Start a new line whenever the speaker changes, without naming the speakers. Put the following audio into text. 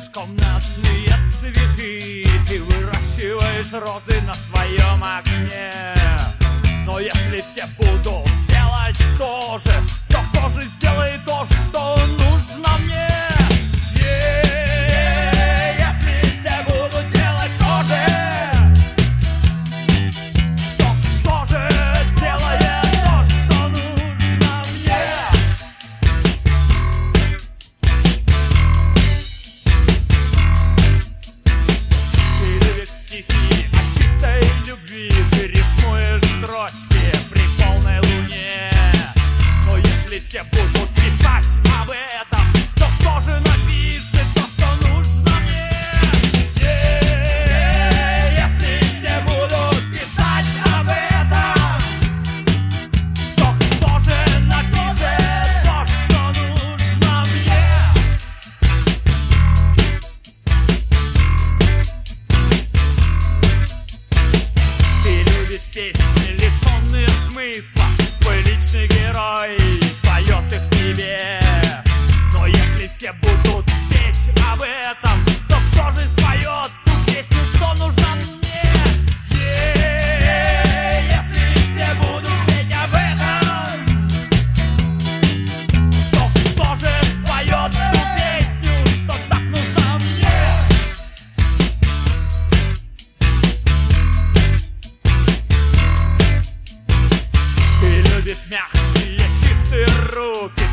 любишь комнатные цветы, ты выращиваешь розы на своем окне. Но если все будут делать то же, то кто же сделает то, что нужно мне? Если все будут делать то же, то кто же сделает то, что нужно мне? Ты любишь стихи о чистой любви, ты рифмуешь строчки при полной луне. Но если все будут писать об этом, то кто же напишет то, что нужно мне? Если все будут писать об этом, то кто же напишет то, что нужно мне? Ты любишь песни, лишенные смысла, твой личный герой поет их тебе. Но если все будут петь об этом, то кто же споет ту песню, что нужна мне? Если все будут петь об этом, то кто же споет ту песню, что так нужна мне? Ты любишь мягкие, чистые руки,